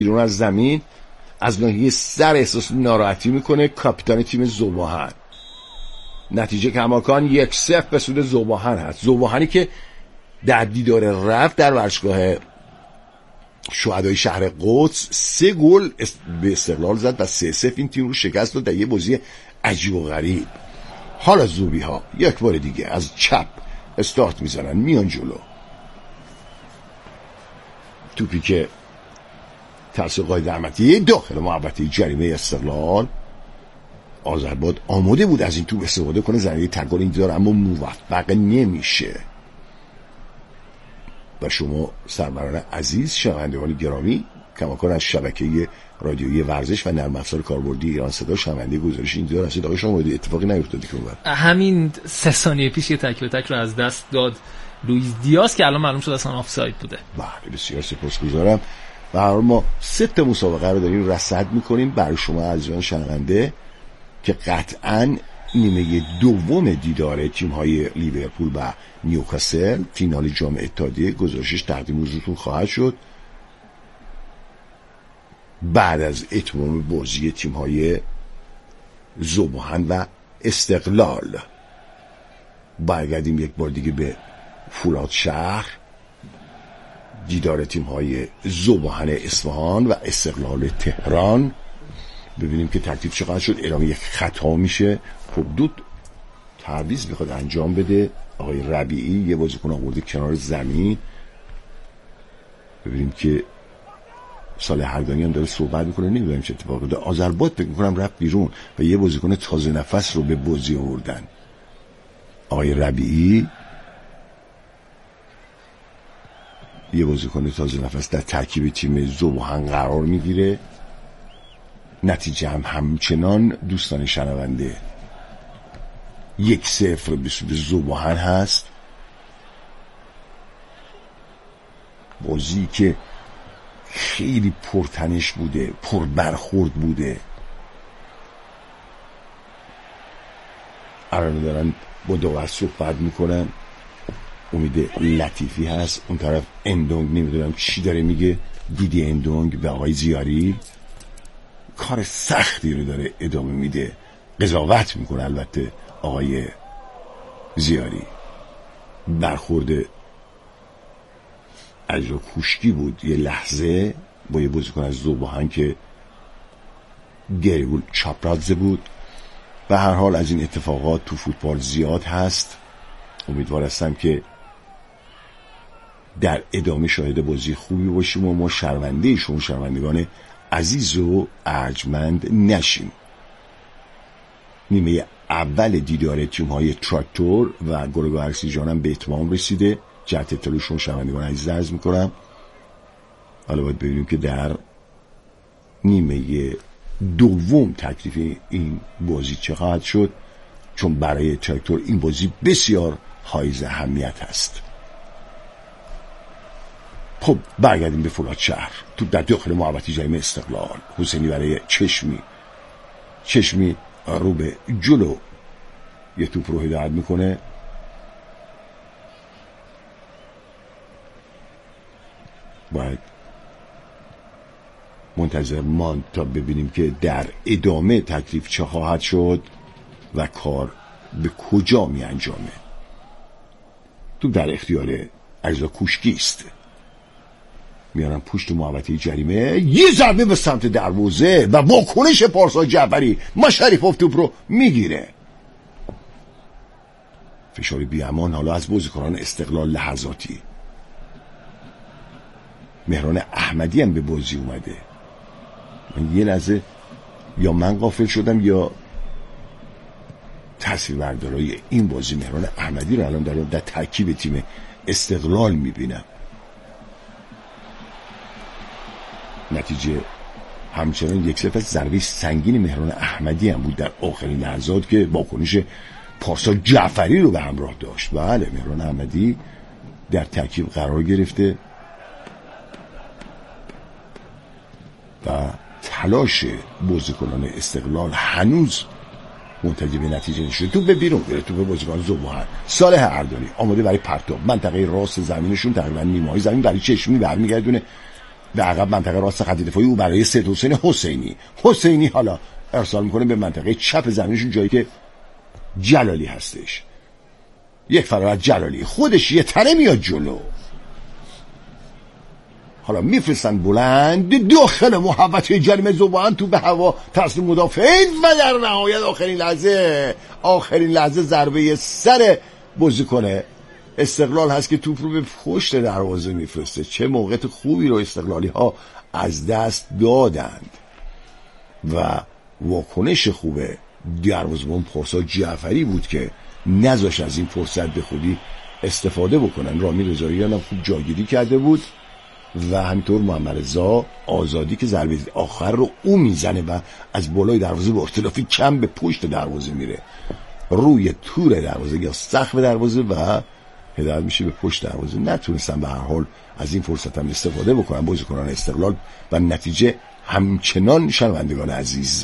بیرون از زمین از ناحیه سر احساس ناراحتی میکنه کاپیتان تیم ذوباهن. نتیجه کماکان 1-0 به سود ذوباهن هست. ذوباهنی که در دیدار رفت در ورزشگاه شهدای شهر قدس 3 گل به استقلال زد و 3-0 این تیم رو شکست داد در یه بازی عجیب و غریب. حالا زوبی ها یک بار دیگه از چپ استارت میزنن، میان جلو. توپی که توسط قائد احمدی داخل محوطه جریمه استقلال. آذربایجان آماده بود از این توپ استفاده کنه، زمینه تگل این داره اما موفق نمیشه. و شما سروران عزیز، شنوندگان گرامی، کماکان از شبکه رادیویی ورزش و نرم افزار کاربردی ایران صدا شنونده گزارش این داره هستید. آقای شما اتفاقی نیفتاده که اونور همین 3 ثانیه پیش یه تک به تک رو از دست داد لوئیس دیاز که الان معلوم شد اصلا آفساید بوده. بله بسیار سپاسگزارم. و ما 3 مسابقه رو داریم رصد میکنیم برای شما عزیزان شنونده که قطعاً نیمه دوم دیدار تیم‌های لیورپول و نیوکاسل فینال جام اتحادیه گزارشش تقدیم حضورتون خواهد شد بعد از اتمام بازی تیم‌های ذوباهن و استقلال. برگردیم یک بار دیگه به فولادشهر، دیدار تیم‌های ذوباهن اصفهان و استقلال تهران، ببینیم که تکلیف چقدر شد. اعلام یک خطا میشه. حدود تعویض میخواد انجام بده آقای ربیعی، یه بازیکن آورده کنار زمین. ببینیم که صالح اردانی هم داره صحبت میکنه، نمیدونم چه اتفاقی افتاد. آذربایجان فکر میکنم رفت بیرون و یه بازیکن تازه نفس رو به بازی آوردن. آقای ربیعی یه بازیکن تازه نفس در ترکیب تیم ذوباهن قرار میگیره. نتیجه همچنان دوستان شنونده 1-0 به سود ذوباهن هست. بازی که خیلی پرتنش بوده، پر برخورد بوده. الان دارن با داور صحبت میکنن. امید لطیفی هست اون طرف، اندونگ نمیدونم چی داره میگه، دیدی اندونگ به آقای زیاری کار سختی رو داره ادامه میده، قضاوت میکنه. البته آقای زیاری برخورد اجرا کوشکی بود یه لحظه با یه بازیکن از ذوباهن که گریگول چاپرادزه بود. به هر حال از این اتفاقات تو فوتبال زیاد هست. امیدوار هستم که در ادامه شاهد بازی خوبی باشیم و ما شرمنده شما شرمندگان عزیز و ارجمند نشیم. نیمه اول دیدار تیم‌های تراکتور و گرگا ارسیجان هم به اتمام رسیده. جهت اطلاع شما شنوندگان عزیز عرض میکنم. حالا باید ببینیم که در نیمه دوم تکلیف این بازی چه خواهد شد، چون برای تراکتور این بازی بسیار حائز اهمیت هست. خب برگردیم به فولادشهر. توپ در داخل محوطه جریمه استقلال. حسینی برای چشمی رو به جلو یه توپ رو هدایت میکنه. باید منتظر ماند تا ببینیم که در ادامه تکلیف چه خواهد شد و کار به کجا می انجامه. توپ در اختیار اجزا کوشکی است. میارن پشت محوطه جریمه، یه ضربه به سمت دروازه و واکنش پارسا جعفری. مشرفوف توپ رو میگیره. فشار بی‌امان حالا از بازیکنان استقلال لحظاتی. مهران احمدی هم به بازی اومده. من یه لحظه یا من غافل شدم یا تاثیربردارای این بازی مهران احمدی رو الان در ترکیب تیم استقلال میبینم. نتیجه همچنان 1-0. ضربه سنگین مهران احمدی هم بود در آخرین لحظات که واکنش پارسا جعفری رو به همراه داشت. بله مهران احمدی در ترکیب قرار گرفته و تلاش بازیکنان استقلال هنوز منتهی به نتیجه نشده. تو به بیرون گرفت. تو به بازیکن ذوباهن صالح اردانی آماده برای پرتاب منطقه راست زمینشون، تقریبا نیمه‌های زمین برای چشمی برمیگردونه. به عقب منطقه راست خط دفاعی او برای سید حسین حسینی حالا ارسال میکنه به منطقه چپ زمینشون، جایی که جلالی هستش. یک فرار جلالی خودش یه تنه میاد جلو، حالا میفرستن بلند داخل محوطه جریمه، ذوبان تو به هوا تصمیم مدافعین و در نهایت آخرین لحظه ضربه سر بازیکن استقلال هست که توپ رو به پشت دروازه میفرسته. چه موقعیت خوبی رو استقلالی ها از دست دادند و واکنش خوبه دروازه‌بان پارسا جعفری بود که نذاش از این فرصت به خودی استفاده بکنن. رامین رضاییان هم خوب جاگیری کرده بود و همینطور محمد رضا آزادی که ضربه آخر رو او میزنه و از بالای دروازه با اختلافی کم به پشت دروازه میره، روی تور دروازه یا سقف دروازه و هدایت میشه به پشت دروازه. نتونستن به هر حال از این فرصت هم استفاده بکنن بازیکنان استقلال و نتیجه همچنان شنوندگان عزیز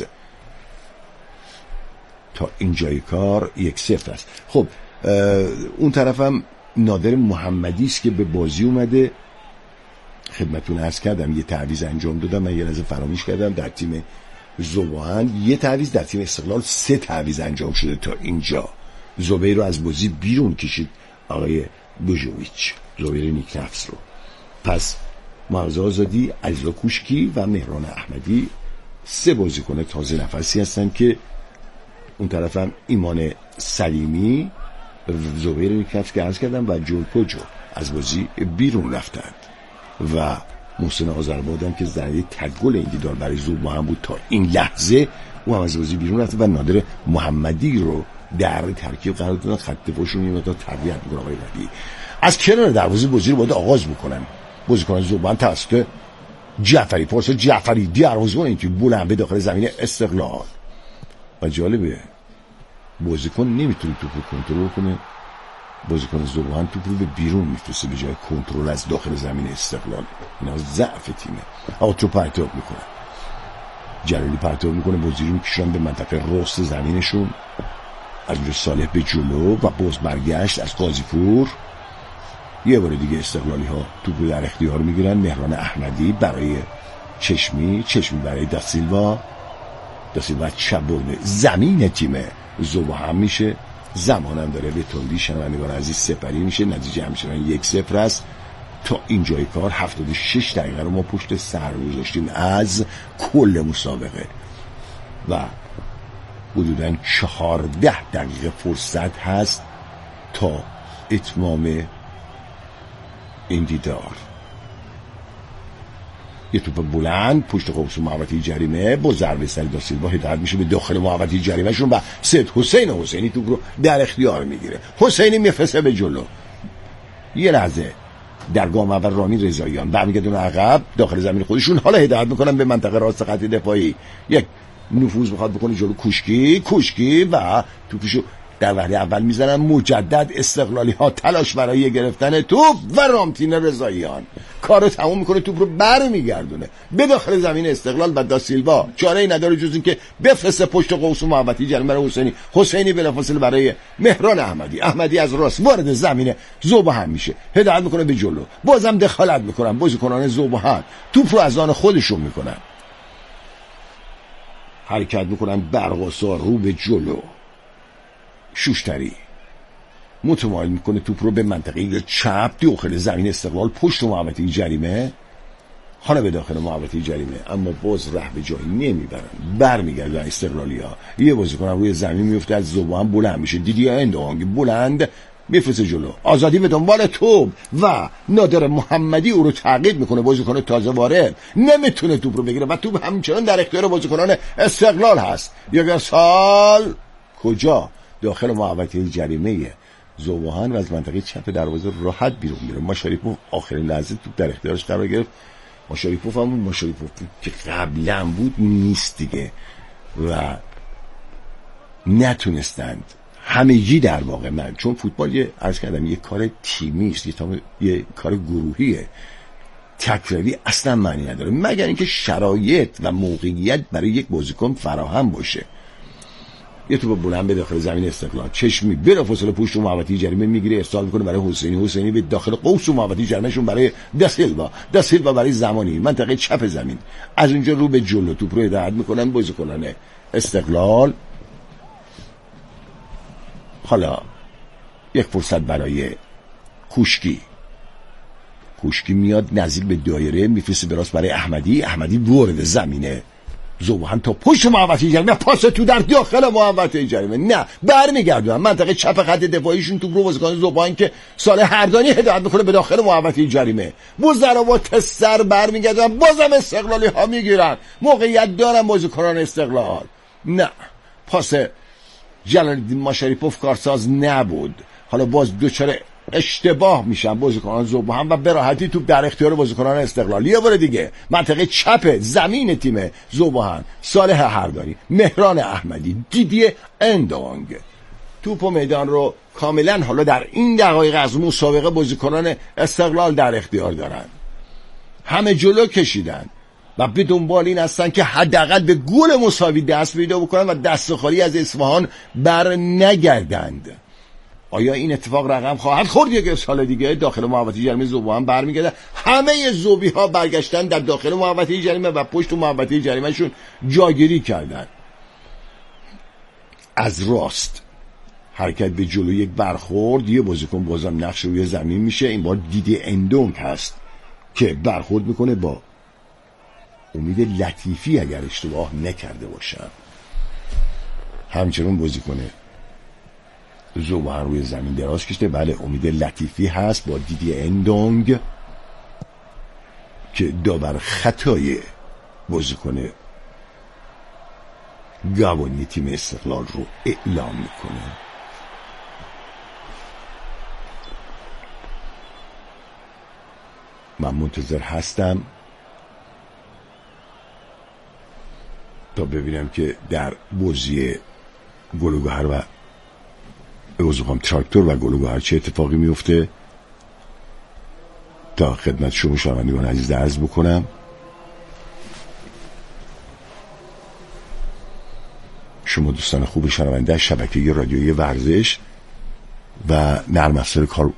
تا اینجای کار 1-0 است. خب اون طرفم نادر محمدی است که به بازی اومده. خدمتتون عرض کردم یه تعویض انجام دادم، من یه لحظه فراموش کردم. در تیم ذوبان یه تعویض، در تیم استقلال 3 تعویض انجام شده تا اینجا. زبیر رو از بازی بیرون کشید آقای بوجویچ، زبیر نیکنفس رو. پس معاذ آزادی، علیرضا کوشکی و مهران احمدی 3 بازیکن تازه نفسی هستن که اون طرف هم ایمان سلیمی، زبیر نیکنفس که عرض کردم و جولپوجو از بازی بیرون رفتند و محسن آذربایجان که زنده تگل این دیدار برای ذوبان بود تا این لحظه او هم از بازی بیرون رفته و نادر محمدی رو در ترکیب قرار دادن. خط دفاعشون یه مقدار تقویت می‌کنه. آقای ولی از کنار دروازه بازی رو باید آغاز بکنن بازیکن ذوبان توسط جعفری، پارسا جعفری دروازه‌بان این که بلند به داخل زمین استقلال. و جالبه بازیکن نمیتونه توپ رو کنترل کنه، بازیکن ذوبان توپ رو به بیرون میفرسته به جای کنترل از داخل زمین استقلال. اینا ضعف تیمه. آقا توپ پرتاب میکنه، جلالی پرتاب میکنه، بازی رو میکشن به منطقه راست زمینشون. از روی صالح به جلو و باز برگشت از قاضیپور. یه بار دیگه استقلالی ها توپ رو در اختیار میگیرن. مهران احمدی برای چشمی برای داسیلوا چپ برده زمین تیم ذوبان میشه. زمانم داره به تندی شنوندگان عزیز سپری میشه. نتیجه همچنان 1-0 است. تا اینجای کار 76 دقیقه رو ما پشت سر گذاشتیم از کل مسابقه و حدوداً 14 دقیقه فرصت هست تا اتمام این دیدار. یه توپ بلند پشت قوس محوطه جریمه با ضربه سر داسیلوا هدایت میشه به داخل محوطه جریمه شون و سید حسینی توپ رو در اختیار میگیره. حسینی میفرسته به جلو. یه لحظه در گام اول رامین رضاییان برمیگردون عقب داخل زمین خودشون. حالا هدایت میکنن به منطقه راست خط دفاعی. یک نفوذ میخواد بکنه جلو کوشکی و توپشو در وهله اول میزنن. مجدد استقلالی ها تلاش برای گرفتن توپ و رامتین رضاییان کارو تموم میکنه، توپ رو برمیگردونه به داخل زمین استقلال و داسیلوا چاره‌ای نداره جز این که بفرسته پشت قوس محوطه جریمه رو حسینی بلافاصله برای مهران احمدی از راست وارد زمین ذوبان میشه، هدایت میکنه به جلو. بازم دخالت میکنن بازیکنان ذوبان، توپ رو از آن خودشون میکنن، حرکت میکنن برقاسا رو به جلو. شوشتری متمایل میکنه توپ رو به منطقه چپ داخل زمین استقلال پشت محوطه جریمه. حالا به داخل محوطه جریمه اما باز ره به جایی نمیبرن، برمیگردن استقلالی ها. یه بازیکن روی زمین میفته از ذوبان بلند میشه، دیدی اندوانگ بلند میفرسته جلو. آزادی به دنبال توپ و نادر محمدی او رو تعقیب میکنه. بازیکن تازه وارد نمیتونه توپ رو بگیره و توپ همچنان در اختیار بازیکنان استقلال هست. یک سال کجا داخل محوطه جریمه ذوبان و از منطقه چپ دروازه راحت بیرون میره. ماشاریپوف آخرین لحظه توپ در اختیارش قرار گرفت. ماشاریپوف که قبلا بود نیست دیگه و نتونستند همگی در واقع من چون فوتبال عرض کردم یه کار تیمی است، یه کار گروهیه، تکراری اصلا معنی نداره مگر اینکه شرایط و موقعیت برای یک بازیکن فراهم باشه. یه توپ بلند به داخل زمین استقلال، چشمی بلافاصله پشت محوطه جریمه میگیره، ارسال میکنه برای حسینی به داخل قوس محوطه جریمهشون برای داسیلوا برای زمانی منطقه چپ زمین. از اونجا رو به جلو توپ رو هدایت میکنن بازیکنان استقلال. حالا یک فرصت برای کوشکی میاد نزدیک به دایره، میفرسته براست برای احمدی وارد زمینه، زوبان تا پشت محوطه جریمه، پاس تو در داخل محوطه جریمه، نه برمیگردونن منطقه چپ خط دفاعیشون، توپ رو بازیکن زوبان که صالح هردانی هدایت میکنه به داخل محوطه جریمه، با ضربات سر برمیگردونن، بازم استقلالی ها میگیرن، موقعیت دارن بازیکنان استقلال، نه پاس جلال‌الدین ماشریپوف کارساز نبود. حالا باز دوچار اشتباه میشن بازیکنان زوبان و به راحتی توپ در اختیار بازیکنان استقلال. یه بار دیگه منطقه چپ زمین تیم زوبان، صالح هردانی، مهران احمدی، دیدی اندونگ توپ و میدان رو کاملا حالا در این دقایق از مسابقه بازیکنان استقلال در اختیار دارن، همه جلو کشیدن و به دنبال این هستن که حداقل به گل مساوی دست پیدا بکنن و دست خالی از اصفهان بر نگردند. آیا این اتفاق رقم خواهد خورد؟ یک سال دیگه داخل محوطه جریمه زوبان برمیگرده، همه زوبی ها برگشتن در داخل محوطه جریمه و پشت محوطه جریمه شون جاگیری کردن. از راست حرکت به جلو، یک برخورد، یه بازیکن بازم نقش روی زمین میشه، این بار دیدی اندونگ هست که برخورد میکنه با امید لطیفی اگر اشتباه نکرده باشم. همچنان بازیکن زوبان روی زمین دراز کشته، بله امید لطیفی هست با دیدی اندونگ که داور خطای بازیکن گابونی تیم استقلال رو اعلام میکنه. من منتظر هستم تا ببینم که در بازی گلوگهر و تراکتور و گلوگهر چه اتفاقی میفته، تا خدمت شما شنوندگان عزیز عرض بکنم. شما دوستان خوب شنونده شبکه رادیویی ورزش و نرم افزار کار،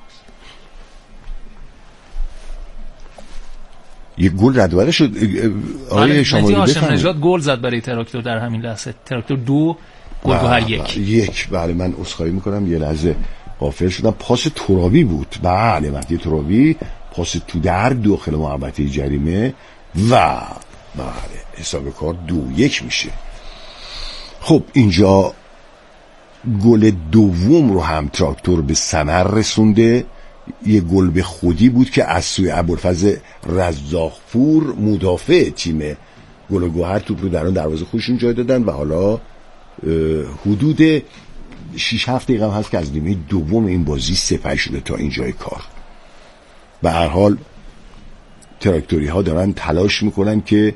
یک گل رد و بدل شد. آقای شمالی هاشم نژاد گل زد برای تراکتور در همین لحظه، تراکتور 2 گلگهر 1. بله من عذرخواهی میکنم، یه لحظه غافل شدم. پاس ترابی بود، بله مهدی ترابی، پاس تو در داخل محوطه جریمه و بله حساب کار 2-1 میشه. خب اینجا گل دوم رو هم تراکتور به ثمر رسونده. یه گل به خودی بود که از سوی ابوالفضل رزاقپور مدافع تیم گلوگهر توپ رو در اون دروازه خودشون جای دادن و حالا حدود 6-7 دقیقه هست که از نیمه دوم این بازی سپری شده تا اینجای کار. به هر حال تراکتوری ها دارن تلاش میکنن که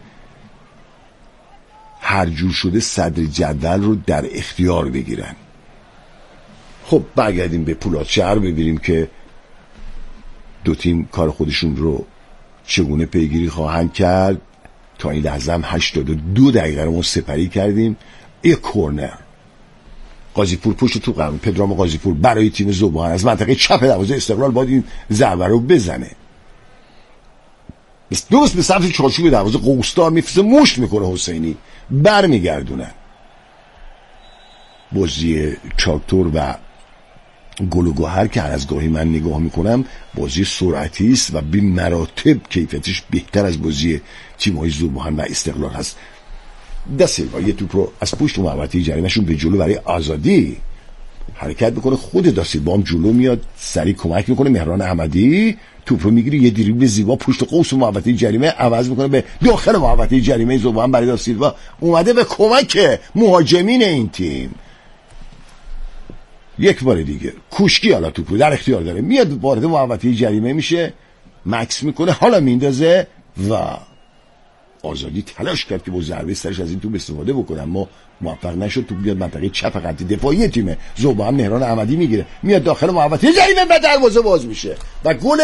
هر جور شده صدر جدول رو در اختیار بگیرن. خب برگردیم به پولادشهر ببینیم که دو تیم کار خودشون رو چگونه پیگیری خواهند کرد. تا این لحظه هم 82 دقیقه رو ما سپری کردیم. یک کورنر قاضیپور پشت تو قرار، پدرام قاضیپور برای تیم زوبان از منطقه چپ دروازه استقلال باید این ضربه رو بزنه، درست به سمت چارچوب دروازه قوسدار میفرسته، مشت میکنه حسینی، برمیگردونن. بازی تراکتور و گلوگهر که از گاهی من نگاه میکنم بازی سرعتی است و به مراتب کیفیتش بهتر از بازی تیم‌های زوبان و استقلال هست. داسیلوا یه توپ رو از پشت محوطه جریمه‌شون به جلو برای آزادی حرکت میکنه، خود داسیلوا هم جلو میاد، سریع کمک میکنه، مهران احمدی توپ رو میگیره، یه دریبل زیبا پشت قوس محوطه جریمه عوض میکنه به داخل محوطه جریمه زوبان برای داسیلوا، اومده به کمک مهاجمین این تیم. یک بار دیگه کوشکی حالا توپو در اختیار داره، میاد وارد محوطه جریمه میشه، مکس میکنه، حالا میندازه و آزادی تلاش کرد که با ضربه سرش از این توپ استفاده بکنه اما موفق نشد. توپ بیاد منطقه چپ خط دفاعی تیم زوبان، مهران احمدی میگیره، میاد داخل محوطه جریمه و دروازه باز میشه و گل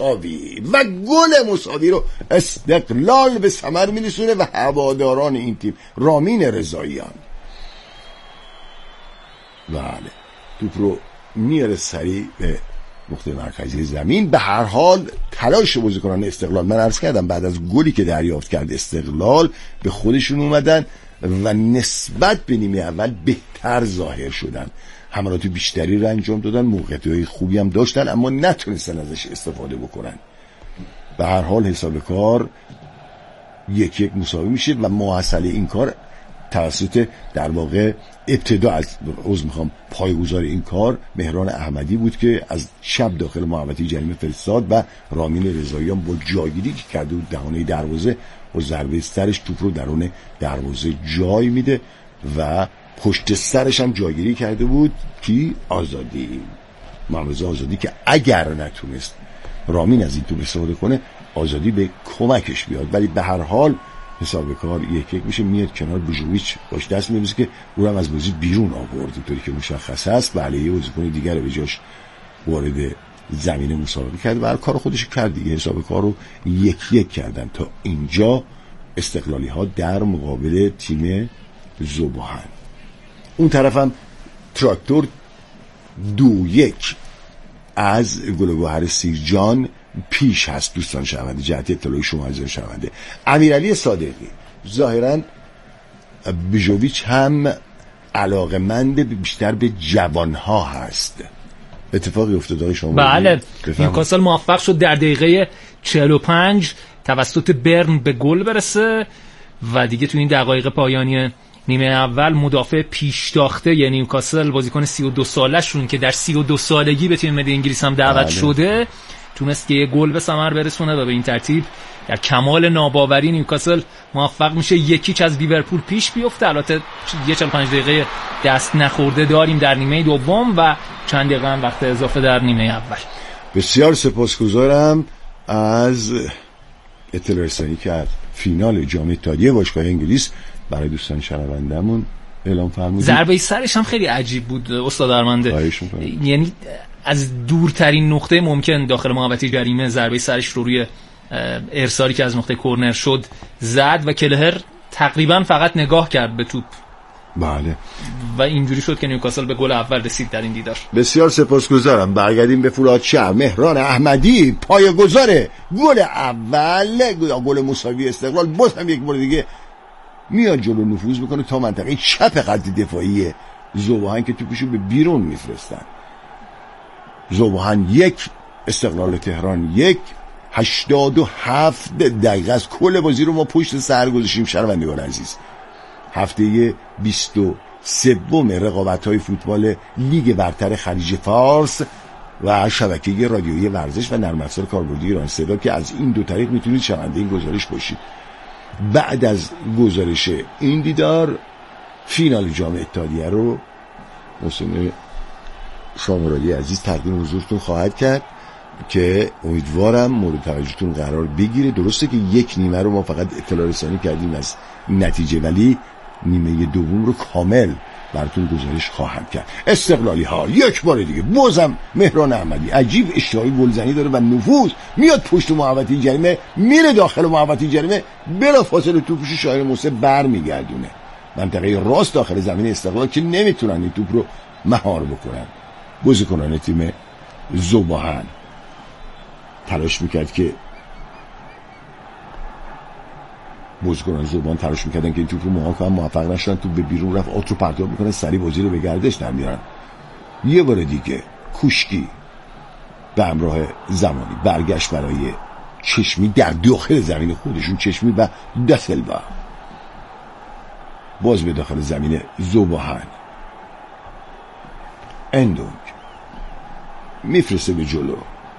مساوی رو استقلال به ثمر میرسونه و هواداران این تیم رامین رضاییان بله توپ رو میاره سریع به نقطه مرکزی زمین. به هر حال تلاش بازیکنان استقلال، من عرض کردم بعد از گلی که دریافت کرد استقلال به خودشون اومدن و نسبت به نیمه اول بهتر ظاهر شدن، حملات بیشتری رو انجام دادن، موقعیت‌های خوبی هم داشتن اما نتونستن ازش استفاده بکنن. به هر حال حساب کار 1-1 مساوی میشه و محصله این کار توسط در واقع ابتدا از پایه‌گذار این کار مهران احمدی بود که از چپ داخل محوطه جریمه فرستاد و رامین رضاییان با جایگیری که کرده بود دهانه دروازه با ضربه سرش توپ رو درون دروازه جای میده و پشت سرش هم جایگیری کرده بود کی؟ آزادی، محمد آزادی، که اگر نتونست رامین از این توپ استفاده کنه آزادی به کمکش بیاد. ولی به هر حال حساب کار 1-1 میشه. میاد کنار بوژویچ باش دست می‌بوسه که او هم از بازی بیرون آورد طوری که مشخص است و علیه بازیکن دیگر به جاش وارد زمین مسابقه کرد و کار خودش کرد دیگه. حساب کار رو 1-1 کردن. تا اینجا استقلالی ها در مقابل تیم ذوب‌وهن. اون طرف هم تراکتور 2-1 از گلگهر سیرجان پیش هست. دوستان شنونده، جهت اطلاع شما عزیزان شنونده، امیرعلی صادقی ظاهرا بوژویچ هم علاقمند بیشتر به جوانها هست. اتفاقی افتاده شما؟ بله، نیوکاسل موفق شد در دقیقه 45 توسط برن به گل برسه و دیگه تو این دقایق پایانی نیمه اول مدافع پیشتاخته یعنی نیوکاسل، بازیکن 32 سالشون که در 32 سالگی به تیم ملی انگلیس هم دعوت شده، تونست که یه گل به ثمر برسونه و به این ترتیب در کمال ناباوری نیوکاسل موفق میشه 1-0 از لیورپول پیش بیفته. البته 45 دقیقه دست نخورده داریم در نیمه دوم و چند دقیقه هم وقت اضافه در نیمه اول. بسیار سپاسگزارم از اطلاع رسانی که از فینال جام اتحادیه باشگاه انگلیس برای دوستان شنوندمون اعلام فرمودید. ضربه سرش هم خیلی عجیب بود استاد ارمنده، یعنی از دورترین نقطه ممکن داخل محوطه جریمه ضربه سرش رو روی ارسالی که از نقطه کرنر شد زد و کلهر تقریبا فقط نگاه کرد به توپ. بله. و اینجوری شد که نیوکاسل به گل اول رسید در این دیدار. بسیار سپاسگزارم. برگردیم به فولادشهر. مهران احمدی پایه‌گذار گل اول، گل مساوی استقلال، باز هم یک بار دیگه میاد جلو نفوذ میکنه تا منطقه چپ خط دفاعی ذوب‌وهن که توپشو به بیرون میفرستن. ذوب‌وهن 1 استقلال تهران 1. 87 دقیقه از کل بازی رو ما پشت سر گذاشتیم شنوندگان عزیز. هفته 23 رقابت‌های فوتبال لیگ برتر خلیج فارس و شبکه رادیویی ورزش و نرم افزار کاربردی ایران صدا که از این دو طریق میتونید شنونده این گزارش باشید. بعد از گزارش این دیدار فینال جام اتحادیه رو محسن شامرادی عزیز تقدیم حضورتون خواهد کرد که امیدوارم مورد توجهتون قرار بگیره. درسته که یک نیمه رو ما فقط اطلاع رسانی کردیم از نتیجه، ولی نیمه دوم رو کامل براتون گزارش خواهم کرد. استقلالی ها یک بار دیگه بازم مهران احمدی عجیب اشتهای گلزنی داره و نفوذ میاد پشت محوطه جریمه، میره داخل محوطه جریمه، بلافاصله توپش شاهین موسی برمیگردونه منطقه راست داخل زمین استقلال که نمیتونن این توپ رو مهار بکنن. بازیکنان تیم ذوب‌وهن تلاش میکرد که بازیکنان ذوب‌وهن تلاش میکردن که این توپ رو مهار کنن، موفق نشدن. توپ به بیرون رفت، آت رو پرتاب میکنن، سریع بازی رو به گردش در میارن. یه بار دیگه کوشکی به همراه زمانی برگشت برای چشمی در داخل زمین خودشون، چشمی و دسلوا باز به داخل زمین ذوب‌وهن. اندونگ میفرسته به جلو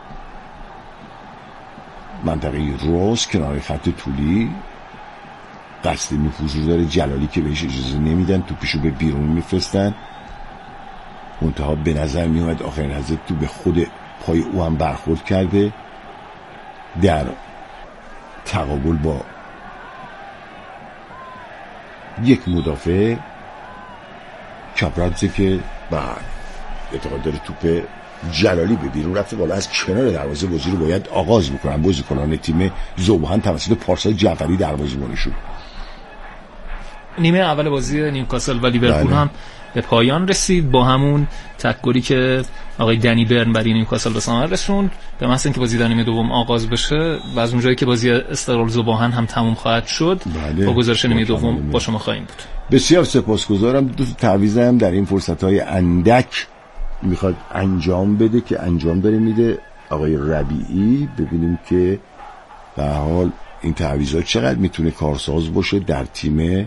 منطقه راست کنار خط طولی، قصد نفوذ رو داره جلالی که بهش اجازه نمیدن، توپشو به بیرون میفرستن. منتها به نظر میومد آخرین لحظه تو به خود پای او هم برخورد کرده در تقابل با یک مدافع کپرادزه که بعد اعتقاد داره توپ جلالی به بیرون رفته، بالا از کنار دروازه بازی رو باید آغاز بکنن بازیکنان تیم ذوب‌وهن توسط پارسا جعفری دروازه‌بانشون. نیمه اول بازی نیوکاسل و لیورپول بله. هم به پایان رسید با همون تک‌گلی که آقای دنی برن برای نیوکاسل به ثمر رسوند. به محض اینکه بازی در نیمه دوم آغاز بشه و از اونجایی که بازی استقلال ذوباهن هم تموم خواهد شد، بله. با گزارش نیمه دوم با شما خواهیم بود. بسیار سپاسگزارم. دو تا تعویضم در این فرصت‌های اندک میخواد انجام بده که انجام داره میده آقای ربیعی. ببینیم که به هر حال این تعویضات چقدر میتونه کارساز باشه در تیم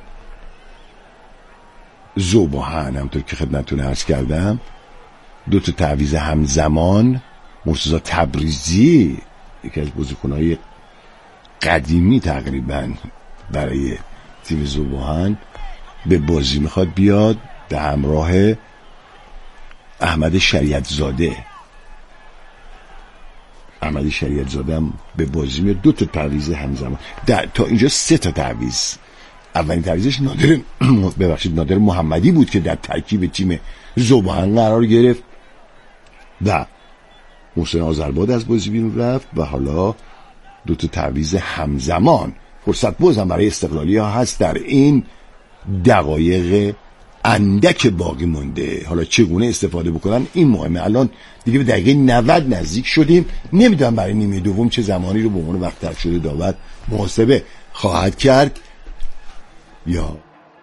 ذوباهن. همونطور که خدمتتون عرض کردم دو تا تعویض همزمان. مرتضی تبریزی یکی از بازیکن‌های قدیمی تقریبا برای تیم ذوباهن به بازی میخواد بیاد به همراه احمد شریعت زاده. احمد شریعت زاده هم به بازی میاد. دو تا تعویض همزمان تا اینجا 3 تا تعویض. اولین تعویضش نادر محمدی بود که در ترکیب تیم ذوباهن قرار گرفت و محسن آذرباد از بازی بیرون رفت و حالا دو تا تعویض همزمان. فرصت باز هم برای استقلالی ها هست در این دقایق اندک باقی مونده. حالا چگونه استفاده بکنن این مهمه. الان دیگه به دقیقه 90 نزدیک شدیم. نمیدونم برای نیمه دوم چه زمانی رو به عنوان وقت تلف شده داور محاسبه خواهد کرد یا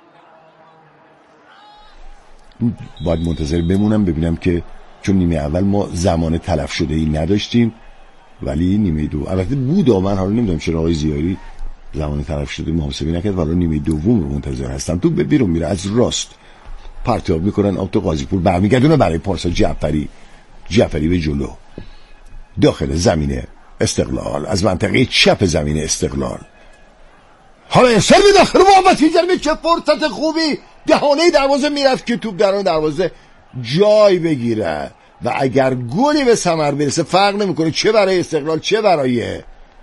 باید منتظر بمونم ببینم که چون نیمه اول ما زمان تلف شده ای نداشتیم ولی نیمه دو البته بود. من حالا نمیدونم چرا آقای زیاری زمان تلف شده محاسبه نکرد. ولی نیمه دوم رو منتظر هستم. تو بیرون میره از راست پرتاب میکنن آب تو قاضی‌پور برمیگردونه برای پارسا جعفری به جلو داخل زمین استقلال از منطقه چپ زمین استقلال. حالا ارسال به داخل محمدی جرمی. چه فرصت خوبی دهانه دروازه میرفت که توپ در دروازه جای بگیره و اگر گلی به ثمر برسه فرق نمیکنه چه برای استقلال چه برای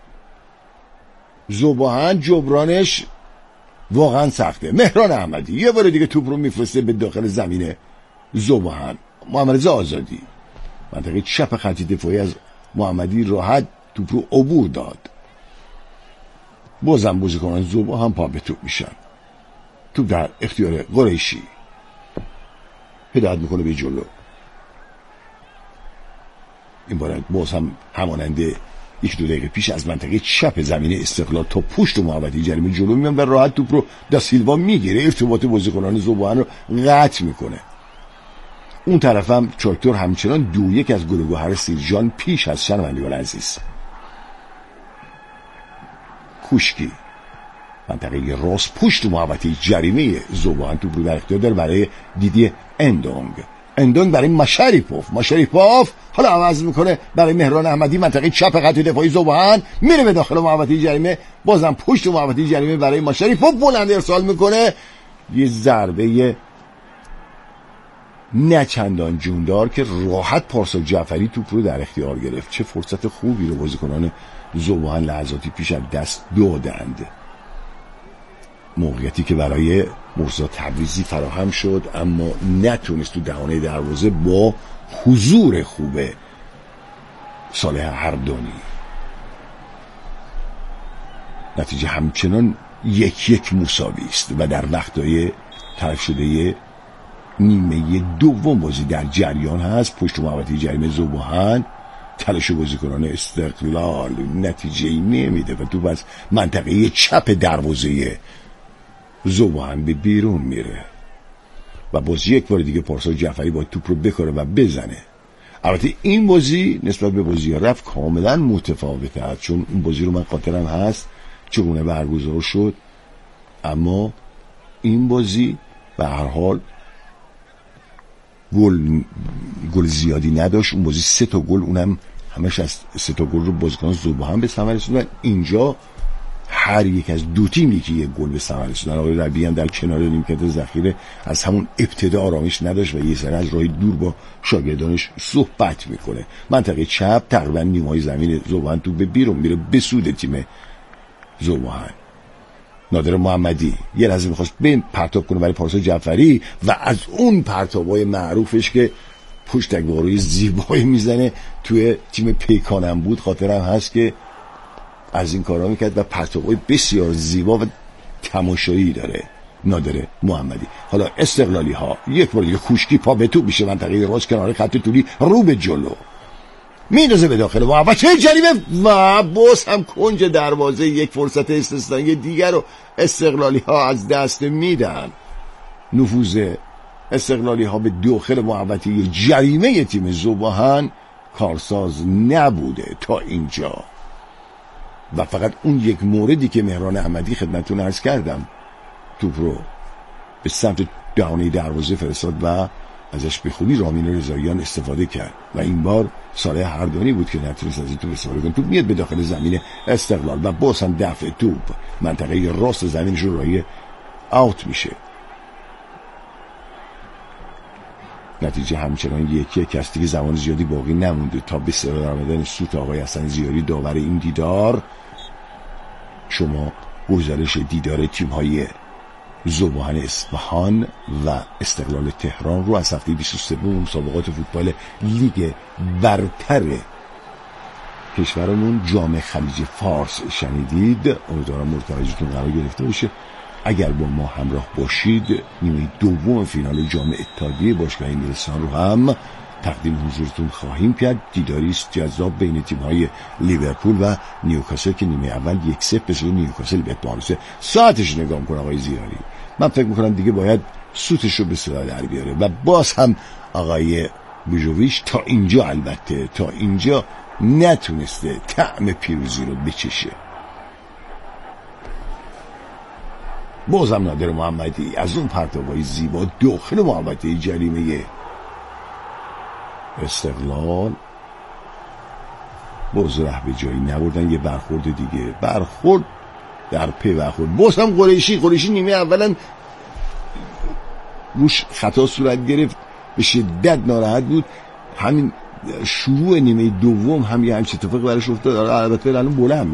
ذوباهن جبرانش واقعا سخته. مهران احمدی یه بار دیگه توپ رو میفرسته به داخل زمین ذوباهن. محمد رضا آزادی منطقه چپ خط دفاعی از محمدی راحت توپ رو عبور داد. بازم بازیکنان ذوباهن پا به توپ میشن. توپ در اختیار قریشی هدایت میکنه به جلو. این بار باز هم همانند 1-2 دقیقه پیش از منطقه چپ زمین استقلال تا پشت محمدی جریمه جلو میان و راحت توپ رو دا سیلوا میگیره. ارتباط بازیکنان ذوباهن رو قطع میکنه. اون طرف هم تراکتور همچنان 2-1 از گل گوهر سیرجان پیش از شنوندگان عزیز. کوشکی منطقه راست پشت محوطه جریمه ذوباهن توپ رو در اختیار داره برای دیدی اندونگ برای مشریپوف حالا عوض میکنه برای مهران احمدی منطقه چپ خط دفاعی ذوباهن میره به داخل محوطه جریمه. بازم پشت محوطه جریمه برای مشریپوف بلند ارسال میکنه. یه ضربه نه چندان جوندار که راحت پارسا جعفری توپ رو در اختیار گرفت. چه فرصت خوبی رو بازیکنان ذوباهن لحظاتی پیش از دست دادند. موقعیتی که برای مرتضی تبریزی فراهم شد اما نتونست تو دهانه دروازه با حضور خوب صالح هردانی. نتیجه همچنان 1-1 مساوی است و در وقتهای تلف شده نیمه دوم بازی در جریان هست. پشت محوطه جریمه ذوباهن تلاش بازیکنان استقلال نتیجه‌ای نمیده و تو از منطقه چپ دروازه ذوباهن به بیرون میره و بازی یک بار دیگه پارسا جعفری با توپ رو بکاره و بزنه. البته این بازی نسبت به بازی رفت کاملا متفاوته چون این بازی رو من خاطرم هست چگونه برگزار شد اما این بازی به هر حال گل زیادی نداشت. اون بازی 3 تا گل اونم همش از 3 تا گل رو بازیکن ذوباهن به ثمر رسوندن. اینجا هر یک از دو تیم یکی یک گل به ثمر رسوندن. آقای ربیعی هم در کنار نیمکت ذخیره از همون ابتدا آرامش نداشت و یه سر از راه دور با شاگردانش صحبت میکنه. منطقه چپ تقریبا نیمای زمین ذوباهن تو به بیرون میره به سود تیم ذوباهن. نادر محمدی یه لحظه میخواست به پرتاب کنه برای پارسا جعفری و از اون پرتابای معروفش که پشتک‌وارای زیبایی میزنه توی تیم پیکانم بود خاطرم هست که از این کارا میکرد و پرتابای بسیار زیبا و تماشایی داره. نادر محمدی. حالا استقلالی ها یک بار کوشکی پا به توپ میشه منطقه راست کنار خط طولی رو به جلو میندازه به داخل محوطه چه جریمه و باز هم کنج دروازه یک فرصت استثنایی دیگر رو استقلالی ها از دست میدن. نفوذ استقلالی ها به داخل محوطه جریمه تیم ذوب‌آهن کارساز نبوده تا اینجا و فقط اون یک موردی که مهران احمدی خدمتتون عرض کردم توپ رو به سمت دهانه دروازه فرستاد و ازش به خوبی رامین رضاییان استفاده کرد و این بار صالح هردانی بود که نتونست از این توپ استفاده کنه. توپ میاد به داخل زمین استقلال و باز هم دفع توپ منطقه راست زمینش رو راهی اوت میشه. نتیجه همچنان 1-1 است. دیگه زمان زیادی باقی نمونده تا به سر آمدن سوت آقای حسن زیاری داور این دیدار. شما گزارش دیدار تیم‌های ذوب‌آهن اصفهان و استقلال تهران رو از هفته 23 مسابقات فوتبال لیگ برتر کشورمون جام خلیج فارس شنیدید. امیدوارم مرتبطتون قرار گرفته باشه. اگر با ما همراه باشید نیمه دوم فینال جام اتحادیه باشگاه انگلستان رو هم تقدیم حضورتون خواهیم کرد. دیداری است جذاب بین تیم‌های لیورپول و نیوکاسل که نیمه اول 1-0 به سوی نیوکاسل به اتمام رسید. ساعتش نگاه کن آقای زیاری. من فکر می‌کنم دیگه باید سوتش رو به صدا در بیاره و باز هم آقای بوجوویچ تا اینجا البته تا اینجا نتونسته طعم پیروزی رو بچشه. بازم نادر محمدی از اون پرتابای زیبا داخل محوطه جریمه استقلال باز ره به جایی نبردن. یه برخورد دیگه برخورد در پی برخورد باز هم قریشی نیمه اولا روش خطا صورت گرفت به شدت ناراحت بود. همین شروع نیمه دوم هم یه همچین اتفاقی براش افتاد. البته الان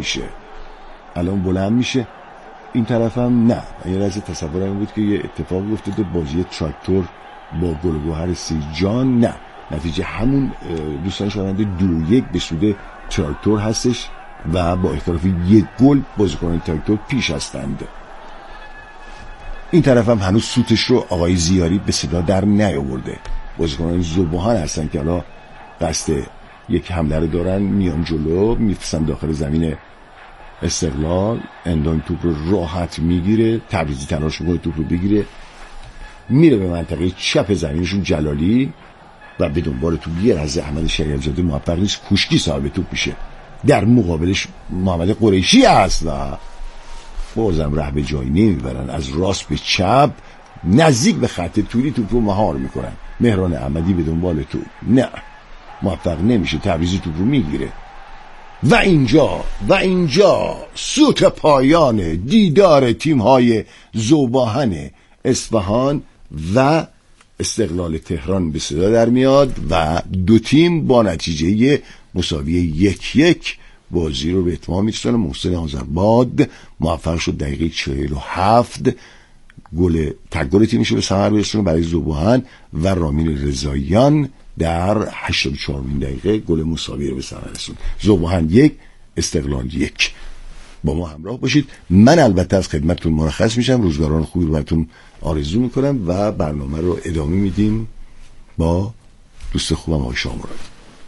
بلند میشه این طرف هم نه. یه لحظه تصورم بود که یه اتفاقی افتاده بازی تراکتور با گلگوهر سیجان. نه، نتیجه همون دوستان شونده 2-1 به سود تراکتور هستش و با اختلاف 1 گل بازیکنان تراکتور پیش هستند. این طرف هم هنوز سوتش رو آقای زیاری به صدا در نیاورده. بازیکنان ذوب‌آهن هستن که حالا قصد یک حمله رو دارن، میان جلو میفرستن داخل زمین استقلال. اندان توپ رو راحت میگیره، تبریزی تلاش میکنه توپ رو بگیره، میره به منطقه چپ زمینشون جلالی و به دنبال توپ یه لحظه احمد شریعت‌زاده موفق نیست، کوشکی صاحب توپ میشه. در مقابلش محمد قریشی هست و بازم ره به جایی نمیبرن. از راست به چپ نزدیک به خط طولی توپ رو مهار میکنن. مهران احمدی به دنبال توپ نه موفق نمیشه، تبریزی توپ رو میگیره و اینجا سوت پایان دیدار تیم‌های ذوب‌آهن اصفهان و استقلال تهران به صدا در میاد و دو تیم با نتیجه مساوی 1-1 بازی رو به اتمام میرسونه. محسن آذرباد موفق شد دقیقه 47 گل تیمش رو به ثمر برسونه برای ذوب‌آهن و رامین رضاییان در 84 دقیقه گل مساوی رو به ثمر رسوند. ذوب‌آهن 1 استقلال 1. با ما همراه باشید. من البته از خدمتتون مرخص میشم. روزگاران خوبی رو براتون آرزو میکنم و برنامه رو ادامه میدیم با دوست خوبم آقای شامرانی.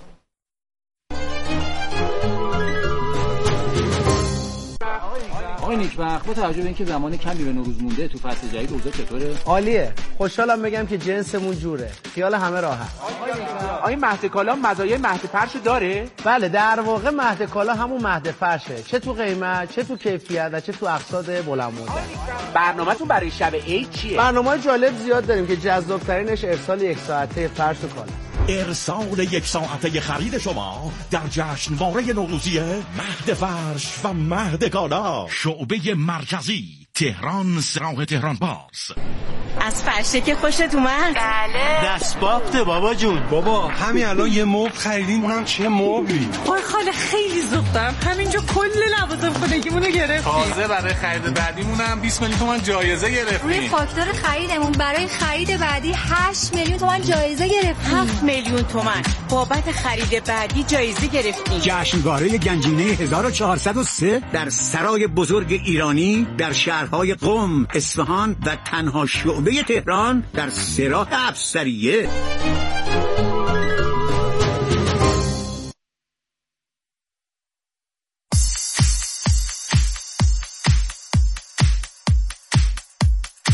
آقای نیکبخت با توجه به اینکه زمان کمی به نوروز مونده تو فصل جدید اوضاع چطوره؟ عالیه. خوشحالم بگم که جنسمون جوره. خیال همه راحت. آقای مهد کالا مزایای مهد فرش داره؟ بله، در واقع مهد کالا همون مهد فرشه. چه تو قیمت، چه تو کیفیت و چه تو اقساط بلند مدت. برنامه‌تون برای شب عید چیه؟ برنامه‌های جالب زیاد داریم که جذاب‌ترینش ارسال 1 ساعته فرش و کالا. ارسال 1 ساعته خرید شما در جشنواره نوروزی مهد فرش و مهد کالا، شعبه مرکزی، تهران، سراح تهران پارس. از فرشه که خوشت اومد؟ بله. دستبافته بابا جون. بابا همین الان یه مبل خریدیم، اونم چه مبلی. وای خاله خیلی ذوق دارم، همینجا کل لوازم خونگیمونو گرفتیم. تازه برای خرید بعدیمون هم 20 میلیون تومان جایزه گرفتیم. روی فاکتور خریدمون برای خرید بعدی 8 میلیون تومان جایزه گرفتیم. 7 میلیون تومان بابت خرید بعدی جایزه گرفتیم. جشنواره گنجینه 1403 در سرای بزرگ ایرانی در شهرهای قم، اصفهان و تنها شعبه تهران در سراح افسریه.